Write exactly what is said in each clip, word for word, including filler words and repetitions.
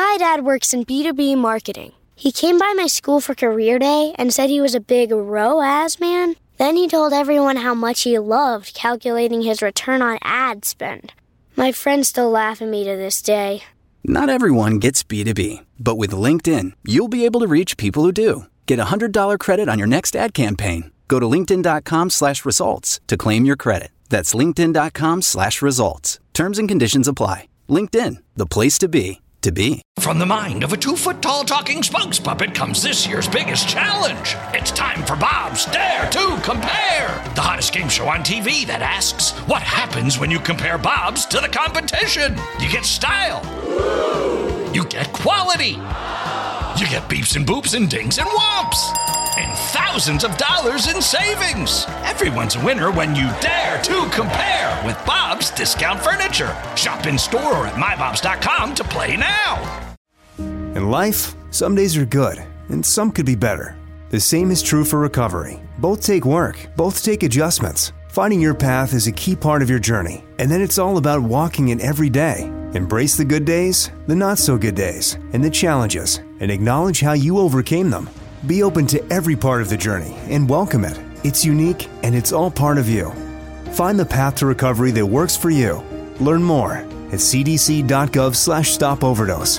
My dad works in B two B marketing. He came by my school for career day and said he was a big R O A S man. Then he told everyone how much he loved calculating his return on ad spend. My friends still laugh at me to this day. Not everyone gets B two B, but with LinkedIn, you'll be able to reach people who do. Get a one hundred dollars credit on your next ad campaign. Go to linkedin.com slash results to claim your credit. That's linkedin.com slash results. Terms and conditions apply. LinkedIn, the place to be, to be. From the mind of a two-foot-tall talking spokes puppet comes this year's biggest challenge. It's time for Bob's Dare to Compare, the hottest game show on T V that asks, what happens when you compare Bob's to the competition? You get style. You get quality. You get beeps and boops and dings and whomps. And thousands of dollars in savings. Everyone's a winner when you dare to compare with Bob's Discount Furniture. Shop in store or at my bobs dot com to play now. In life, some days are good, and some could be better. The same is true for recovery. Both take work, both take adjustments. Finding your path is a key part of your journey, and then it's all about walking it every day. Embrace the good days, the not-so-good days, and the challenges, and acknowledge how you overcame them. Be open to every part of the journey and welcome it. It's unique, and it's all part of you. Find the path to recovery that works for you. Learn more at cdc.gov slash stop overdose.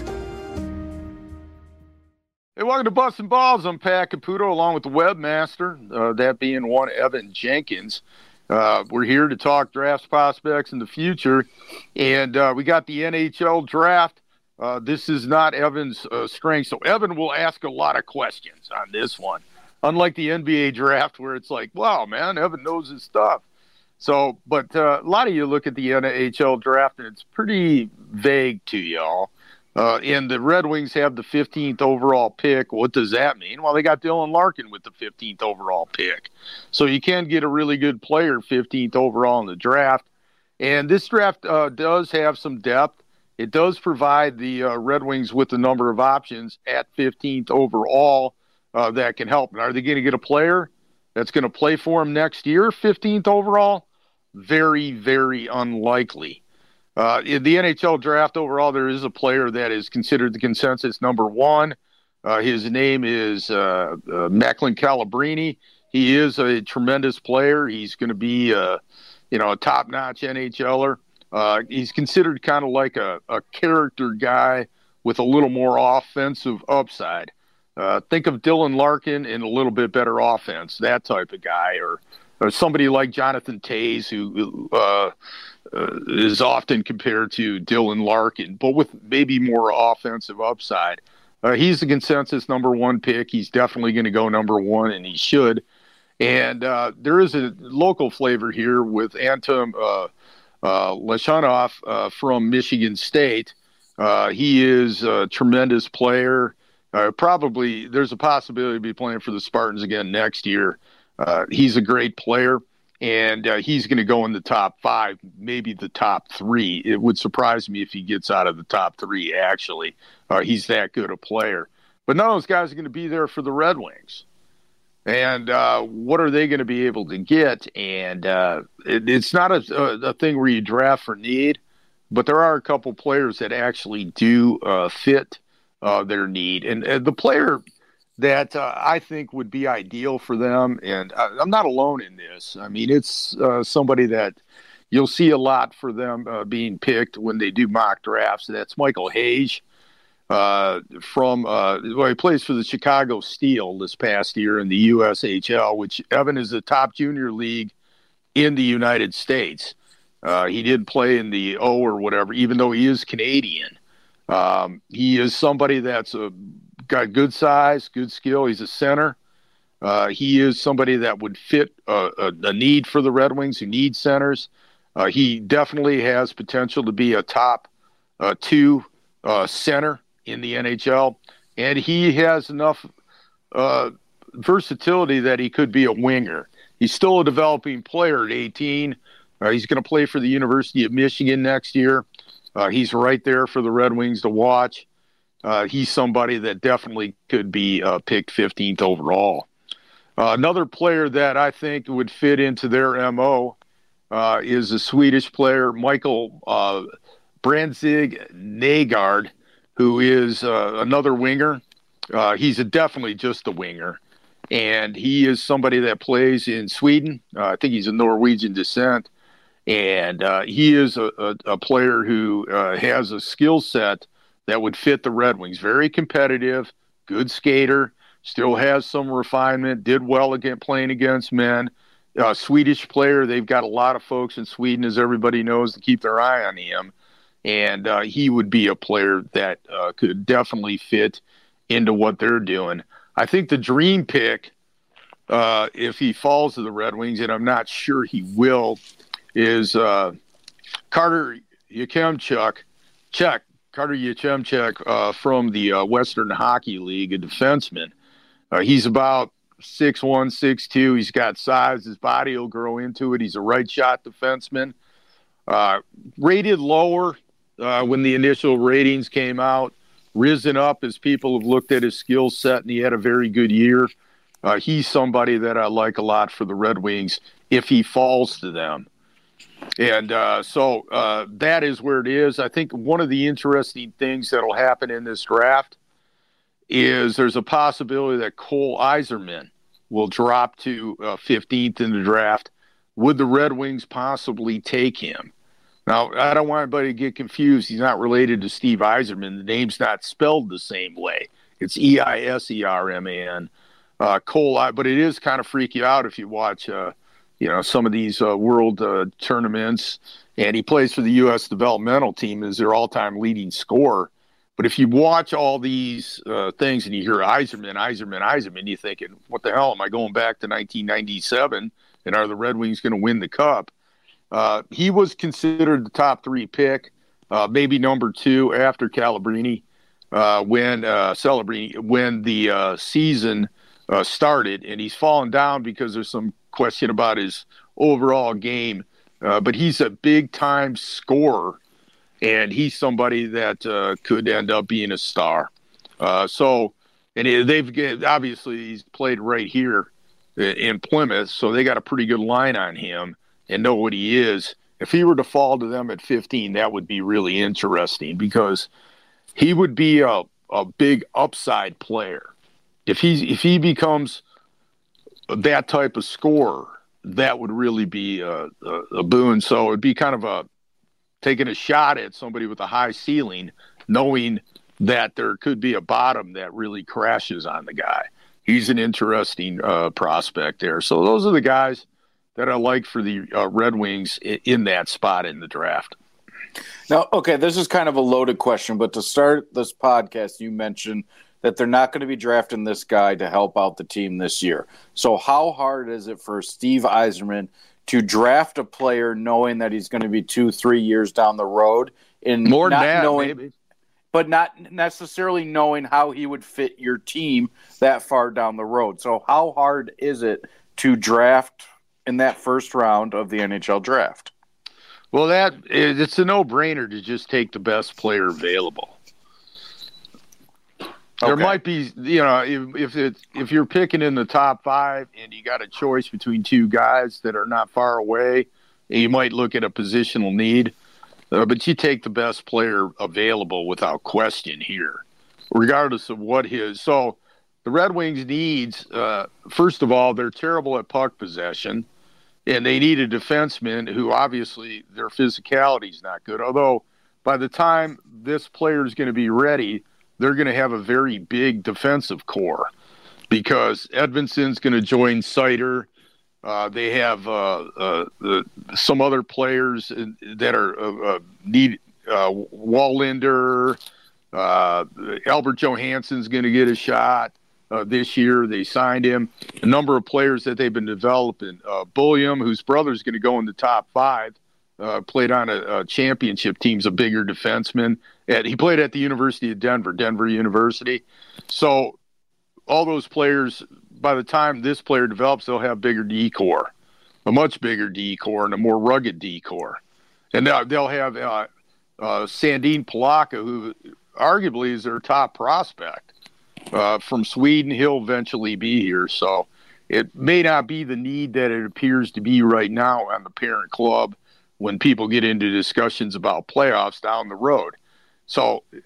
Hey, welcome to Bustin' Balls. I'm Pat Caputo along with the webmaster, uh, that being one Evan Jenkins. Uh, we're here to talk draft prospects in the future, and uh, we got the N H L draft. Uh, this is not Evan's uh, strength, so Evan will ask a lot of questions on this one. Unlike the N B A draft where it's like, wow, man, Evan knows his stuff. So, but uh, a lot of you look at the N H L draft, and it's pretty vague to y'all. Uh, and the Red Wings have the fifteenth overall pick. What does that mean? Well, they got Dylan Larkin with the fifteenth overall pick. So you can get a really good player fifteenth overall in the draft. And this draft uh, does have some depth. It does provide the uh, Red Wings with a number of options at fifteenth overall uh, that can help. And are they going to get a player that's going to play for them next year, fifteenth overall? Very, very unlikely. Uh, in the N H L draft overall, there is a player that is considered the consensus number one. Uh, his name is uh, uh, Macklin Calabrini. He is a tremendous player. He's going to be, uh, you know, a top-notch NHLer. Uh, he's considered kind of like a, a character guy with a little more offensive upside. Uh, think of Dylan Larkin in a little bit better offense, that type of guy, or, or somebody like Jonathan Toews, who uh, uh, is often compared to Dylan Larkin, but with maybe more offensive upside. Uh, he's the consensus number one pick. He's definitely going to go number one, and he should. And uh, there is a local flavor here with Anton uh, uh, Lashanov uh, from Michigan State. Uh, he is a tremendous player. Uh, probably there's a possibility to be playing for the Spartans again next year. Uh, he's a great player, and uh, he's going to go in the top five, maybe the top three. It would surprise me if he gets out of the top three, actually. Uh, he's that good a player. But none of those guys are going to be there for the Red Wings. And uh, what are they going to be able to get? And uh, it, it's not a, a, a thing where you draft for need, but there are a couple players that actually do uh, fit uh, their need. And uh, the player that uh, I think would be ideal for them, and I, I'm not alone in this. I mean, it's uh, somebody that you'll see a lot for them uh, being picked when they do mock drafts. That's Michael Hayes. Uh, from uh, well, he plays for the Chicago Steel this past year in the U S H L, which, Evan, is the top junior league in the United States. Uh, he did play in the O or whatever, even though he is Canadian. Um, he is somebody that's a, got good size, good skill. He's a center. Uh, he is somebody that would fit a, a, a need for the Red Wings who need centers. Uh, he definitely has potential to be a top uh, two uh, center in the N H L, and he has enough uh, versatility that he could be a winger. He's still a developing player at eighteen. Uh, he's going to play for the University of Michigan next year. Uh, he's right there for the Red Wings to watch. Uh, he's somebody that definitely could be uh, picked fifteenth overall. Uh, another player that I think would fit into their M O uh, is a Swedish player, Michael uh, Brandtzig Nygård, who is uh, another winger. Uh, he's a, definitely just a winger. And he is somebody that plays in Sweden. Uh, I think he's of Norwegian descent. And uh, he is a, a, a player who uh, has a skill set that would fit the Red Wings. Very competitive, good skater, still has some refinement, did well again playing against men. Uh, Swedish player, they've got a lot of folks in Sweden, as everybody knows, to keep their eye on him. And uh, he would be a player that uh, could definitely fit into what they're doing. I think the dream pick, uh, if he falls to the Red Wings, and I'm not sure he will, is uh, Carter Yachemchuk, Czech, Carter Yachemchuk uh, from the uh, Western Hockey League, a defenseman. Uh, he's about six one, six two. He's got size. His body will grow into it. He's a right-shot defenseman. Uh, rated lower uh, when the initial ratings came out. Risen up as people have looked at his skill set, and he had a very good year. Uh, he's somebody that I like a lot for the Red Wings if he falls to them. And uh, so uh, that is where it is. I think one of the interesting things that will happen in this draft is there's a possibility that Cole Yzerman will drop to uh, fifteenth in the draft. Would the Red Wings possibly take him? Now, I don't want anybody to get confused. He's not related to Steve Yzerman. The name's not spelled the same way. It's E I S E R M A N. Uh, Cole, but it is kind of freak you out if you watch uh, you know, some of these uh, world uh, tournaments, and he plays for the U S developmental team as their all-time leading scorer. But if you watch all these uh, things and you hear Yzerman, Yzerman, Yzerman, you're thinking, what the hell, am I going back to nineteen ninety-seven, and are the Red Wings going to win the Cup? Uh, he was considered the top three pick, uh, maybe number two after Calabrini, uh, when uh, Celebrini, when the uh, season uh, started, and he's fallen down because there's some question about his overall game, uh, but he's a big-time scorer, and he's somebody that uh, could end up being a star. Uh, so, and they've obviously he's played right here in Plymouth, so they got a pretty good line on him and know what he is. If he were to fall to them at fifteen, that would be really interesting because he would be a, a big upside player. If he if he becomes that type of scorer, that would really be a, a, a boon. So it'd be kind of a taking a shot at somebody with a high ceiling, knowing that there could be a bottom that really crashes on the guy. He's an interesting uh, prospect there. So those are the guys that I like for the uh, Red Wings in, in that spot in the draft. Now, okay, this is kind of a loaded question, but to start this podcast, you mentioned that they're not going to be drafting this guy to help out the team this year. So how hard is it for Steve Yzerman to draft a player knowing that he's going to be two, three years down the road? And More than not that, knowing, maybe. But not necessarily knowing how he would fit your team that far down the road. So how hard is it to draft in that first round of the N H L draft? Well, that it's a no-brainer to just take the best player available. There Okay. might be, you know, if if it's if you're picking in the top five and you got a choice between two guys that are not far away, you might look at a positional need, uh, but you take the best player available without question here, regardless of what his. So the Red Wings needs, uh, first of all, they're terrible at puck possession, and they need a defenseman who obviously their physicality is not good. Although by the time this player is going to be ready, they're going to have a very big defensive core because Edvinsson's going to join Seider. Uh, they have uh, uh, uh, some other players that are uh, need uh, Wallinder. Uh, Albert Johansson's going to get a shot uh, this year. They signed him. A number of players that they've been developing. Uh, Bulliam, whose brother's going to go in the top five. Uh, played on a, a championship team's a bigger defenseman. And he played at the University of Denver, Denver University. So all those players, by the time this player develops, they'll have bigger D-core, a much bigger D-core and a more rugged D-core. And they'll, they'll have uh, uh, Sandin Palaka, who arguably is their top prospect uh, from Sweden. He'll eventually be here. So it may not be the need that it appears to be right now on the parent club when people get into discussions about playoffs down the road. So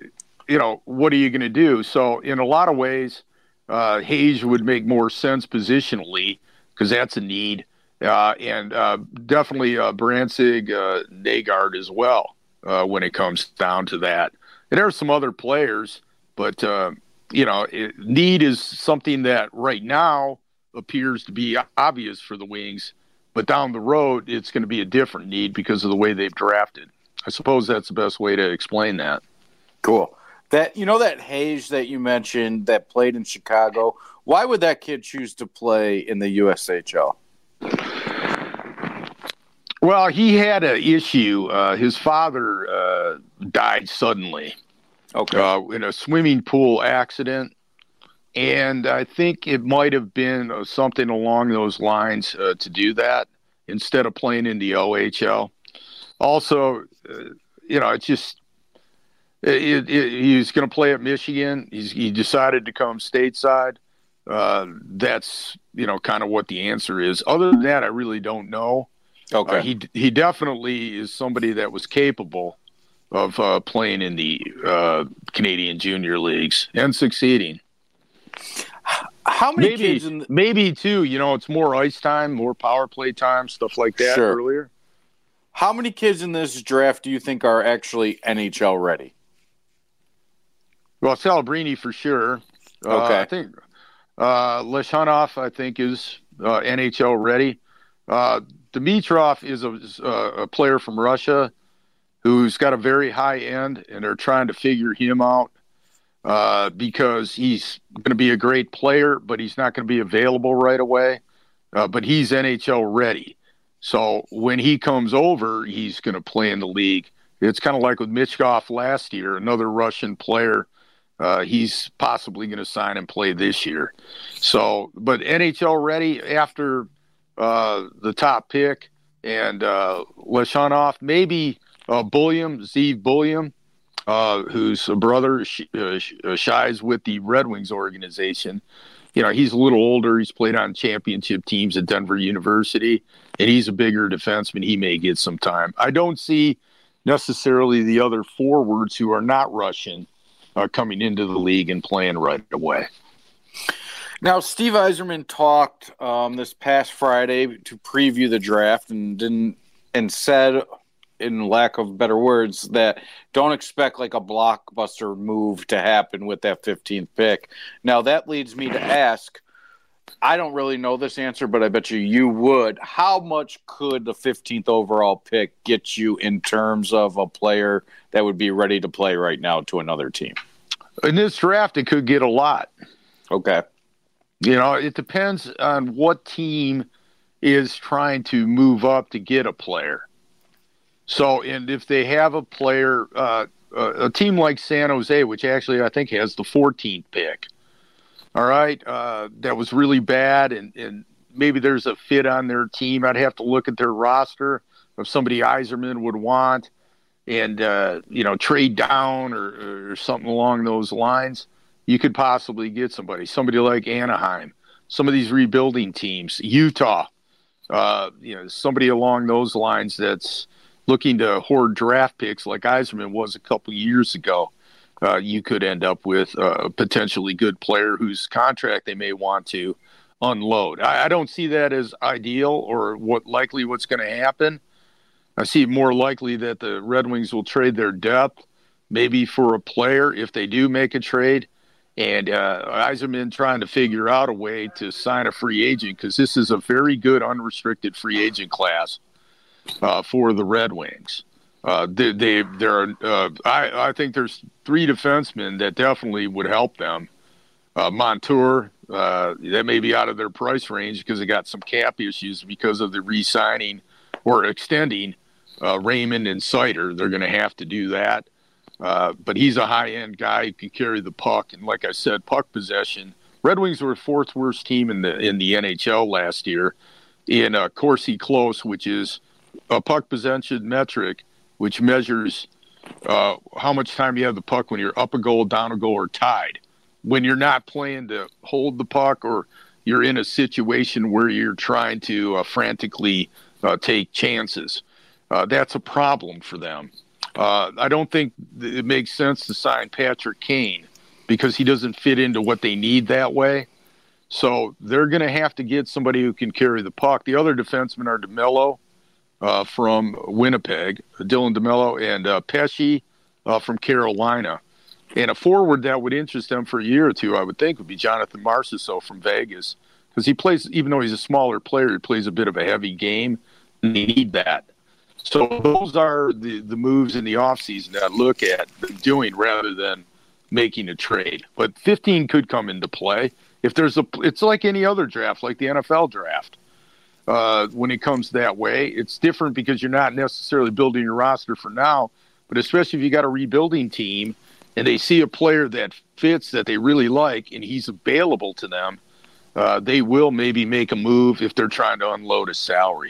you know, what are you going to do? So in a lot of ways, uh, Hayes would make more sense positionally because that's a need. Uh, and uh, definitely uh, Branzig, uh, Nagard as well uh, when it comes down to that. And there are some other players, but, uh, you know, it, need is something that right now appears to be obvious for the Wings. But down the road, it's going to be a different need because of the way they've drafted. I suppose that's the best way to explain that. Cool. That, you know, that Hayes that you mentioned that played in Chicago, why would that kid choose to play in the U S H L? Well, he had an issue. Uh, his father uh, died suddenly okay. uh, in a swimming pool accident. And I think it might have been uh, something along those lines uh, to do that instead of playing in the O H L. Also, uh, you know, it's just it, it, he's going to play at Michigan. He's, he decided to come stateside. Uh, that's, you know, kind of what the answer is. Other than that, I really don't know. Okay. Uh, he he definitely is somebody that was capable of uh, playing in the uh, Canadian junior leagues and succeeding. How many maybe, kids in the- maybe too, you know, it's more ice time, more power play time, stuff like that sure. earlier. How many kids in this draft do you think are actually N H L ready? Well, Celebrini for sure. Okay. Uh, I think uh, Leshunov, I think, is uh, N H L ready. Uh, Dimitrov is a, is a player from Russia who's got a very high end, and they're trying to figure him out. Uh, because he's going to be a great player, but he's not going to be available right away. Uh, but he's N H L ready. So when he comes over, he's going to play in the league. It's kind of like with Michkov last year, another Russian player. Uh, he's possibly going to sign and play this year. So, but N H L ready after uh, the top pick and uh, Leshunov, maybe uh, Bulliam, Zeev Bulliam. Uh, who's a brother, uh, shies with the Red Wings organization. You know, he's a little older. He's played on championship teams at Denver University, and he's a bigger defenseman. He may get some time. I don't see necessarily the other forwards who are not Russian uh, coming into the league and playing right away. Now, Steve Yzerman talked um, this past Friday to preview the draft and didn't and said, in lack of better words, that don't expect like a blockbuster move to happen with that fifteenth pick. Now, that leads me to ask, I don't really know this answer, but I bet you you would. How much could the fifteenth overall pick get you in terms of a player that would be ready to play right now to another team? In this draft, it could get a lot. Okay. You know, it depends on what team is trying to move up to get a player. So, and if they have a player, uh, a team like San Jose, which actually I think has the fourteenth pick, all right, uh, that was really bad, and, and maybe there's a fit on their team. I'd have to look at their roster of somebody Yzerman would want and, uh, you know, trade down or, or something along those lines. You could possibly get somebody, somebody like Anaheim, some of these rebuilding teams, Utah, uh, you know, somebody along those lines that's looking to hoard draft picks like Yzerman was a couple years ago. Uh, you could end up with a potentially good player whose contract they may want to unload. I, I don't see that as ideal or what likely what's going to happen. I see it more likely that the Red Wings will trade their depth, maybe for a player if they do make a trade. And uh, Yzerman trying to figure out a way to sign a free agent because this is a very good unrestricted free agent class. Uh, for the Red Wings, uh, they, they there are. Uh, I, I think there's three defensemen that definitely would help them. Uh, Montour, uh, that may be out of their price range because they got some cap issues because of the re-signing or extending uh, Raymond and Sider. They're going to have to do that. Uh, but he's a high-end guy who can carry the puck, and like I said, puck possession. Red Wings were the fourth worst team in the in the N H L last year in uh, Corsi Close, which is a puck possession metric, which measures uh, how much time you have the puck when you're up a goal, down a goal, or tied. When you're not playing to hold the puck or you're in a situation where you're trying to uh, frantically uh, take chances. Uh, that's a problem for them. Uh, I don't think it makes sense to sign Patrick Kane because he doesn't fit into what they need that way. So they're going to have to get somebody who can carry the puck. The other defensemen are DeMello uh, from Winnipeg, Dylan DeMello, and uh, Pesce uh, from Carolina. And a forward that would interest them for a year or two, I would think, would be Jonathan Marchessault from Vegas. Because he plays, even though he's a smaller player, he plays a bit of a heavy game, and they need that. So those are the, the moves in the offseason that I look at doing rather than making a trade. But fifteen could come into play. If there's a, it's like any other draft, like the N F L draft. Uh, when it comes that way, it's different because you're not necessarily building your roster for now, but especially if you got a rebuilding team and they see a player that fits that they really like and he's available to them, uh, they will maybe make a move if they're trying to unload a salary.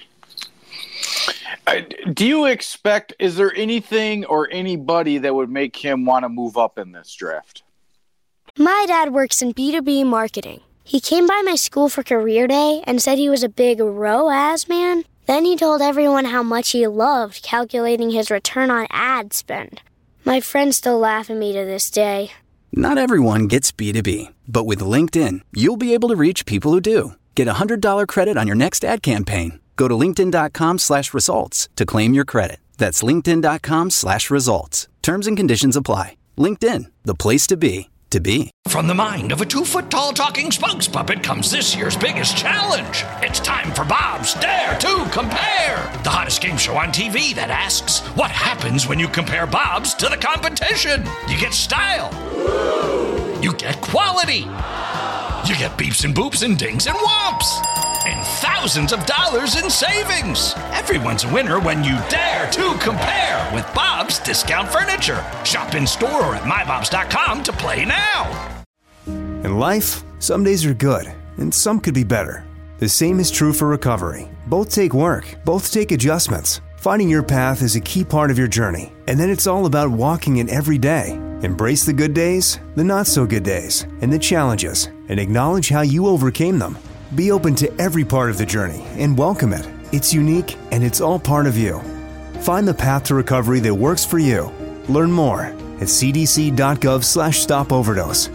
Uh, do you expect, is there anything or anybody that would make him want to move up in this draft? My dad works in B two B marketing. He came by my school for career day and said he was a big R O A S man. Then he told everyone how much he loved calculating his return on ad spend. My friends still laugh at me to this day. Not everyone gets B two B, but with LinkedIn, you'll be able to reach people who do. Get a one hundred dollars credit on your next ad campaign. Go to linkedin.com slash results to claim your credit. That's linkedin.com slash results. Terms and conditions apply. LinkedIn, the place to be, to be. From the mind of a two-foot-tall talking spokes puppet comes this year's biggest challenge. It's time for Bob's Dare to Compare, the hottest game show on T V that asks, what happens when you compare Bob's to the competition? You get style. You get quality. You get beeps and boops and dings and whomps. And thousands of dollars in savings. Everyone's a winner when you dare to compare with Bob's Discount Furniture. Shop in store or at my bobs dot com to play now. In life, some days are good, and some could be better. The same is true for recovery. Both take work, both take adjustments. Finding your path is a key part of your journey, and then it's all about walking it every day. Embrace the good days, the not-so-good days, and the challenges, and acknowledge how you overcame them. Be open to every part of the journey and welcome it. It's unique, and it's all part of you. Find the path to recovery that works for you. Learn more at cdc.gov slash stop overdose.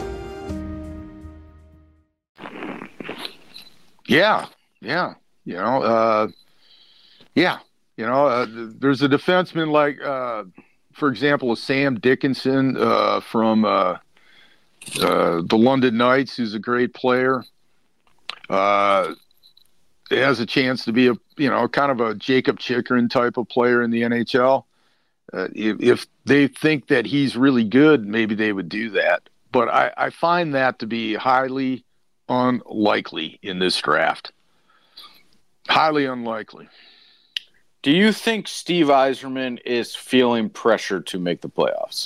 Yeah, yeah, you know, uh, yeah, you know, uh, there's a defenseman like, uh, for example, a Sam Dickinson uh, from uh, uh, the London Knights, who's a great player. Uh, has a chance to be a, you know, kind of a Jacob Chikrin type of player in the N H L. Uh, if, if they think that he's really good, maybe they would do that. But I, I find that to be highly unlikely in this draft. Highly unlikely. Do you think Steve Yzerman is feeling pressure to make the playoffs?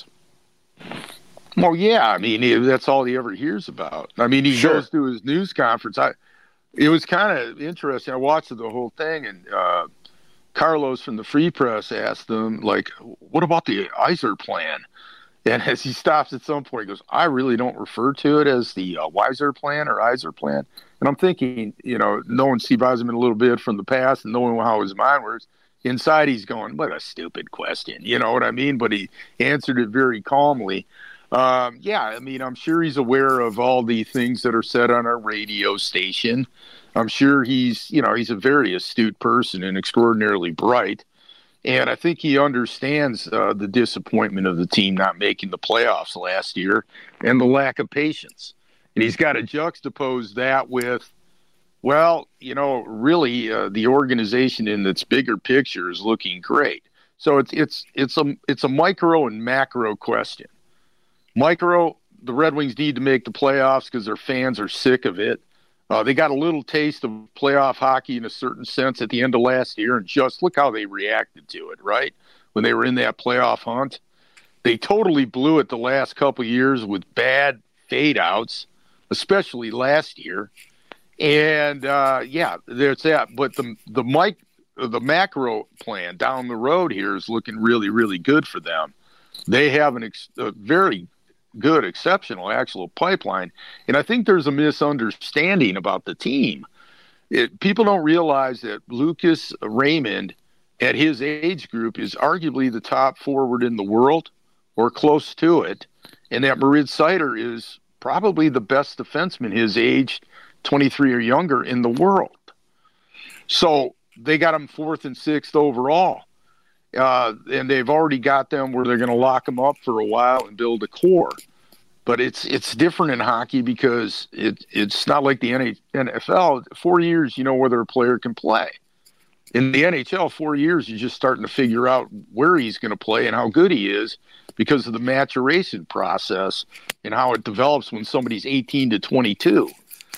Well, yeah. I mean, he, that's all he ever hears about. I mean, he Sure. goes to his news conference. I, it was kind of interesting. I watched the whole thing, and uh, Carlos from the Free Press asked him, like, what about the Yzer plan? And as he stops at some point, he goes, I really don't refer to it as the uh, Yzer plan or Yzer plan. And I'm thinking, you know, knowing Steve Yzerman a little bit from the past and knowing how his mind works, inside he's going, what a stupid question. You know what I mean? But he answered it very calmly. Um, yeah, I mean, I'm sure he's aware of all the things that are said on our radio station. I'm sure he's, you know, he's a very astute person and extraordinarily bright. And I think he understands uh, the disappointment of the team not making the playoffs last year and the lack of patience. And he's got to juxtapose that with, well, you know, really uh, the organization in its bigger picture is looking great. So it's it's it's a it's a micro and macro question. Micro, the Red Wings need to make the playoffs because their fans are sick of it. Uh, they got a little taste of playoff hockey in a certain sense at the end of last year, and just look how they reacted to it, right? When they were in that playoff hunt. They totally blew it the last couple of years with bad fade-outs, especially last year. And, uh, yeah, there's that. But the the mic, the macro plan down the road here is looking really, really good for them. They have an ex- a very good, exceptional actual pipeline. And I think there's a misunderstanding about the team. It, people don't realize that Lucas Raymond at his age group is arguably the top forward in the world or close to it. And that Moritz Seider is probably the best defenseman his age, twenty-three or younger, in the world. So they got him fourth and sixth overall. Uh, and they've already got them where they're going to lock them up for a while and build a core. But it's it's different in hockey because it it's not like the N F L. Four years, you know whether a player can play. In the N H L, four years, you're just starting to figure out where he's going to play and how good he is because of the maturation process and how it develops when somebody's eighteen to twenty-two.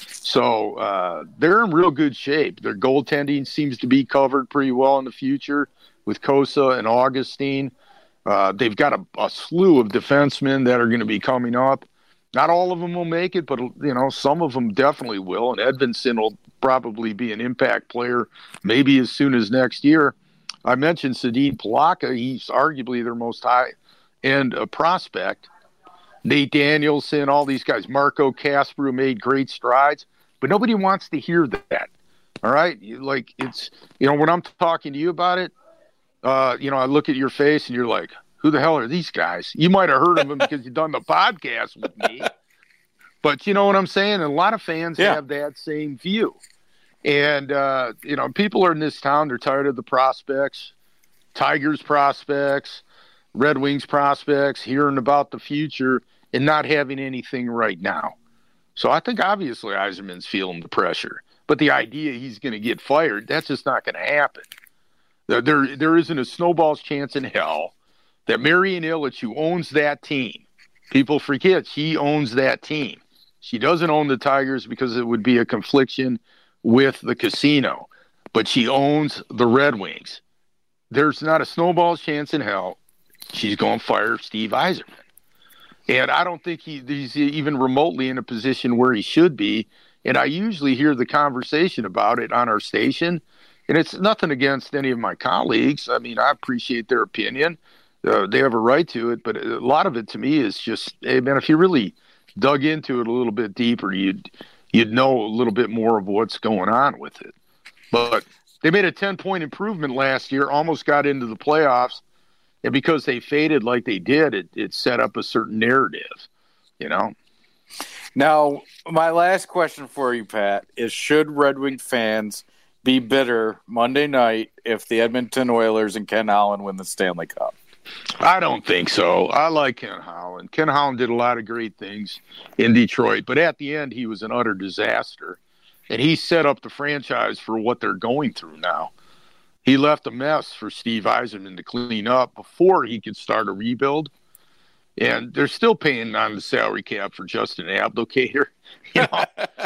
So uh, they're in real good shape. Their goaltending seems to be covered pretty well in the future with Kosa and Augustine. Uh, they've got a, a slew of defensemen that are going to be coming up. Not all of them will make it, but, you know, some of them definitely will. And Edvinsson will probably be an impact player maybe as soon as next year. I mentioned Sedin Palaka. He's arguably their most high-end uh, prospect. Nate Danielson, all these guys. Marco Kasper made great strides. But nobody wants to hear that, all right? Like, it's, you know, when I'm talking to you about it, Uh, you know, I look at your face and you're like, who the hell are these guys? You might have heard of them because you've done the podcast with me. But you know what I'm saying? And a lot of fans yeah. have that same view. And, uh, you know, people are in this town, they're tired of the prospects, Tigers prospects, Red Wings prospects, hearing about the future and not having anything right now. So I think obviously Yzerman's feeling the pressure. But the idea he's going to get fired, that's just not going to happen. There, there, there isn't a snowball's chance in hell that Marian Ilitch, who owns that team, people forget she owns that team. She doesn't own the Tigers because it would be a confliction with the casino, but she owns the Red Wings. There's not a snowball's chance in hell she's going to fire Steve Yzerman. And I don't think he, he's even remotely in a position where he should be. And I usually hear the conversation about it on our station. And it's nothing against any of my colleagues. I mean, I appreciate their opinion. Uh, they have a right to it. But a lot of it to me is just, hey, man, if you really dug into it a little bit deeper, you'd you'd know a little bit more of what's going on with it. But they made a ten-point improvement last year, almost got into the playoffs. And because they faded like they did, it, it set up a certain narrative, you know? Now, my last question for you, Pat, is should Red Wing fans – be bitter Monday night if the Edmonton Oilers and Ken Holland win the Stanley Cup? I don't think so. I like Ken Holland. Ken Holland did a lot of great things in Detroit, but at the end, he was an utter disaster. And he set up the franchise for what they're going through now. He left a mess for Steve Yzerman to clean up before he could start a rebuild. And they're still paying on the salary cap for Justin Abdelkader. You know?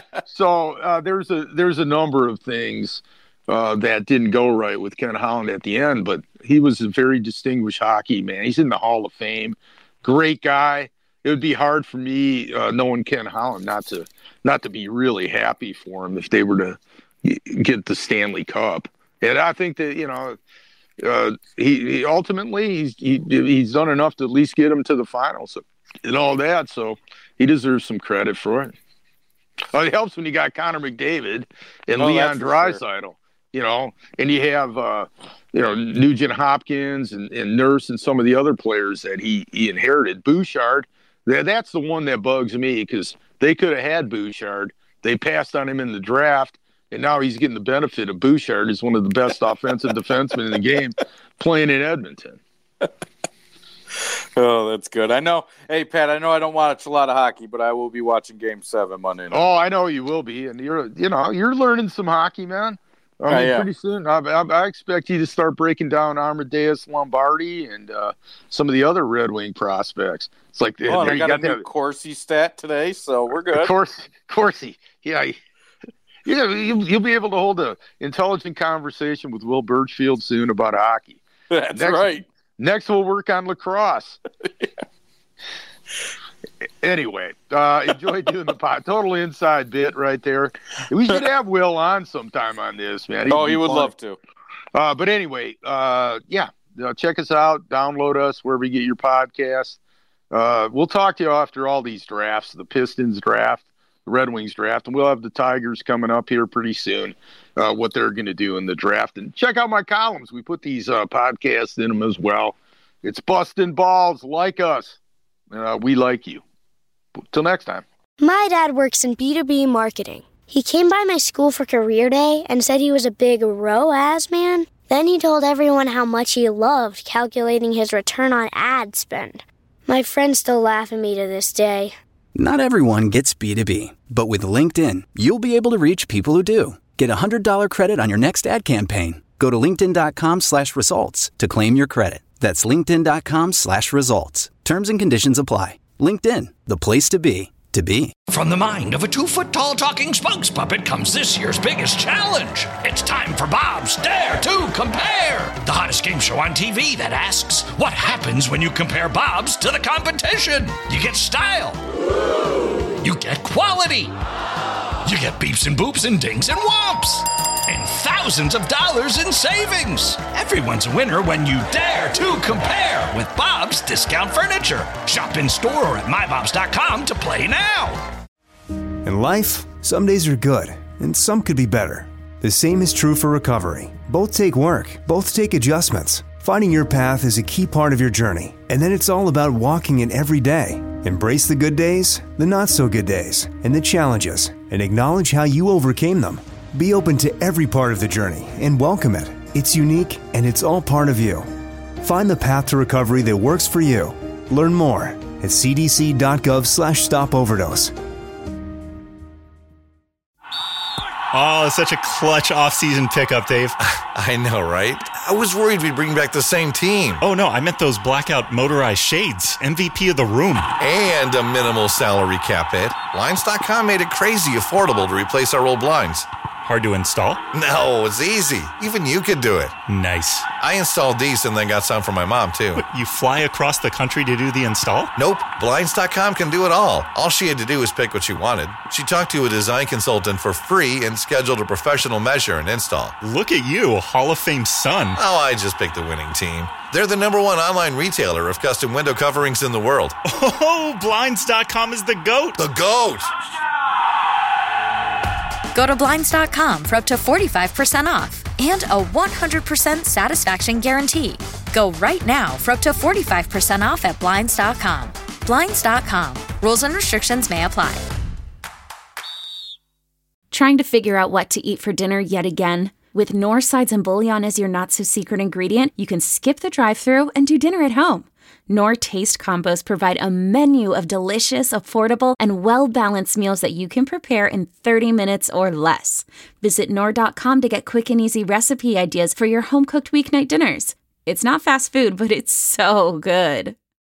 so uh, there's a there's a number of things uh, that didn't go right with Ken Holland at the end, but he was a very distinguished hockey man. He's in the Hall of Fame. Great guy. It would be hard for me, uh, knowing Ken Holland, not to not to be really happy for him if they were to get the Stanley Cup. And I think that, you know, uh, he, he ultimately he's he, he's done enough to at least get him to the finals and all that. So he deserves some credit for it. Well, it helps when you got Connor McDavid and oh, Leon Draisaitl, sure. you know, and you have, uh, you know, Nugent Hopkins and, and Nurse and some of the other players that he, he inherited. Bouchard, that, that's the one that bugs me because they could have had Bouchard. They passed on him in the draft, and now he's getting the benefit of Bouchard as one of the best offensive defensemen in the game playing in Edmonton. Oh, that's good. I know. Hey, Pat, I know I don't watch a lot of hockey, but I will be watching Game Seven Monday night. Oh, I know you will be, and you're, you know, you're learning some hockey, man. I mean, uh, yeah. pretty soon, I, I, I expect you to start breaking down Amadeus Lombardi and uh, some of the other Red Wing prospects. It's like, oh, there I you got, got a new that Corsi stat today, so we're good. Corsi, Corsi, yeah. You know, you'll be able to hold an intelligent conversation with Will Birchfield soon about hockey. That's next, right. Next, we'll work on lacrosse. yeah. Anyway, uh, enjoy doing the pot. Total inside bit right there. We should have Will on sometime on this, man. He'd oh, he would fun. love to. Uh, but anyway, uh, yeah, uh, check us out. Download us wherever you get your podcast. Uh, we'll talk to you after all these drafts, the Pistons draft. the Red Wings draft, and we'll have the Tigers coming up here pretty soon, uh, what they're going to do in the draft. And check out my columns. We put these uh, podcasts in them as well. It's Bustin' Balls. Like us. Uh, we like you. Till next time. My dad works in B two B marketing. He came by my school for career day and said he was a big R O A S man. Then he told everyone how much he loved calculating his return on ad spend. My friends still laugh at me to this day. Not everyone gets B two B, but with LinkedIn, you'll be able to reach people who do. Get a one hundred dollars credit on your next ad campaign. Go to linkedin.com slash results to claim your credit. That's linkedin.com slash results. Terms and conditions apply. LinkedIn, the place to be, to be. From the mind of a two-foot-tall talking spokes puppet comes this year's biggest challenge. It's time for Bob's Dare to Compare, the hottest game show on T V that asks, what happens when you compare Bob's to the competition? You get style. You get quality. You get beeps and boops and dings and whomps. And thousands of dollars in savings. Everyone's a winner when you dare to compare with Bob's Discount Furniture. Shop in store or at my bobs dot com to play now. In life, some days are good, and some could be better. The same is true for recovery. Both take work, both take adjustments. Finding your path is a key part of your journey, and then it's all about walking it every day. Embrace the good days, the not-so-good days, and the challenges, and acknowledge how you overcame them. Be open to every part of the journey and welcome it. It's unique, and it's all part of you. Find the path to recovery that works for you. Learn more at cdc.gov slash stop overdose. Oh, such a clutch off-season pickup, Dave. I know, right? I was worried we'd bring back the same team. Oh, no, I meant those blackout motorized shades. M V P of the room. And a minimal salary cap hit. Blinds dot com made it crazy affordable to replace our old blinds. Hard to install? No, it's easy. Even you could do it. Nice. I installed these and then got some for my mom, too. But you fly across the country to do the install? Nope. Blinds dot com can do it all. All she had to do was pick what she wanted. She talked to a design consultant for free and scheduled a professional measure and install. Look at you, Hall of Fame son. Oh, I just picked the winning team. They're the number one online retailer of custom window coverings in the world. Oh, Blinds dot com is the GOAT. The GOAT! Go to Blinds dot com for up to forty-five percent off and a one hundred percent satisfaction guarantee. Go right now for up to forty-five percent off at Blinds dot com. Blinds dot com. Rules and restrictions may apply. Trying to figure out what to eat for dinner yet again? With Knorr sides and bouillon as your not-so-secret ingredient, you can skip the drive-thru and do dinner at home. Knorr Taste Combos provide a menu of delicious, affordable, and well-balanced meals that you can prepare in thirty minutes or less. Visit Knorr dot com to get quick and easy recipe ideas for your home-cooked weeknight dinners. It's not fast food, but it's so good.